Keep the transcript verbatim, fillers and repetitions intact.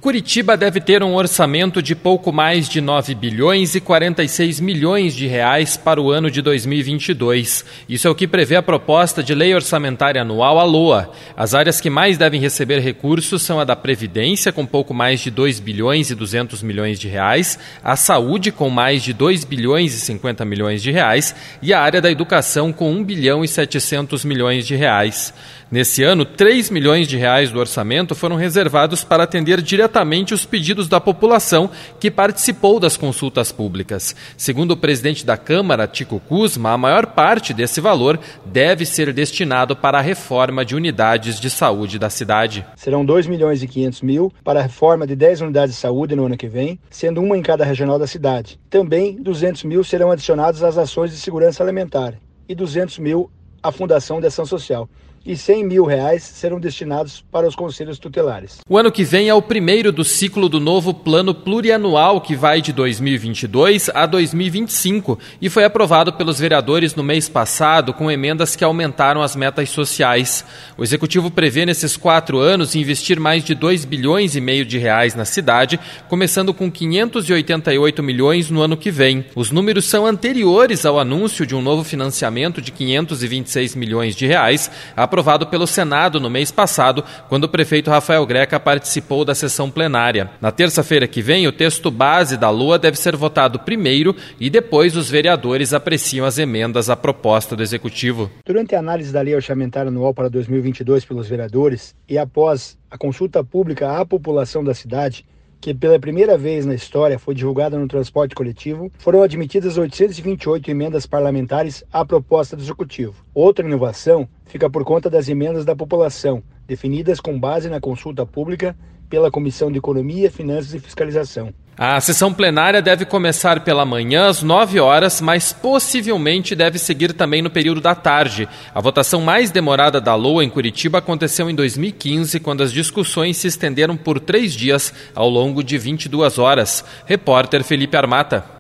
Curitiba deve ter um orçamento de pouco mais de nove bilhões e quarenta e seis milhões de reais para o ano de dois mil e vinte e dois. Isso é o que prevê a proposta de lei orçamentária anual, a LOA. As áreas que mais devem receber recursos são a da Previdência, com pouco mais de dois bilhões e duzentos milhões de reais, a Saúde, com mais de dois bilhões e cinquenta milhões de reais, e a área da Educação, com um bilhão e setecentos milhões de reais. Nesse ano, três milhões de reais do orçamento foram reservados para atender diretamente os pedidos da população que participou das consultas públicas. Segundo o presidente da Câmara, Tico Kuzma, a maior parte desse valor deve ser destinado para a reforma de unidades de saúde da cidade. Serão dois milhões e quinhentos mil para a reforma de dez unidades de saúde no ano que vem, sendo uma em cada regional da cidade. Também duzentos mil serão adicionados às ações de segurança alimentar e duzentos mil à Fundação de Ação Social. E cem mil reais serão destinados para os conselhos tutelares. O ano que vem é o primeiro do ciclo do novo plano plurianual que vai de dois mil e vinte e dois a dois mil e vinte e cinco e foi aprovado pelos vereadores no mês passado com emendas que aumentaram as metas sociais. O executivo prevê nesses quatro anos investir mais de dois bilhões e meio de reais na cidade, começando com quinhentos e oitenta e oito milhões no ano que vem. Os números são anteriores ao anúncio de um novo financiamento de quinhentos e vinte e seis milhões de reais, aprovado pelo Senado no mês passado, quando o prefeito Rafael Greca participou da sessão plenária. Na terça-feira que vem, o texto base da LOA deve ser votado primeiro e depois os vereadores apreciam as emendas à proposta do Executivo. Durante a análise da Lei Orçamentária Anual para dois mil e vinte e dois pelos vereadores e após a consulta pública à população da cidade, que pela primeira vez na história foi divulgada no transporte coletivo, foram admitidas oitocentas e vinte e oito emendas parlamentares à proposta do Executivo. Outra inovação fica por conta das emendas da população, definidas com base na consulta pública pela Comissão de Economia, Finanças e Fiscalização. A sessão plenária deve começar pela manhã às nove horas, mas possivelmente deve seguir também no período da tarde. A votação mais demorada da LOA em Curitiba aconteceu em dois mil e quinze, quando as discussões se estenderam por três dias ao longo de vinte e duas horas. Repórter Felipe Armata.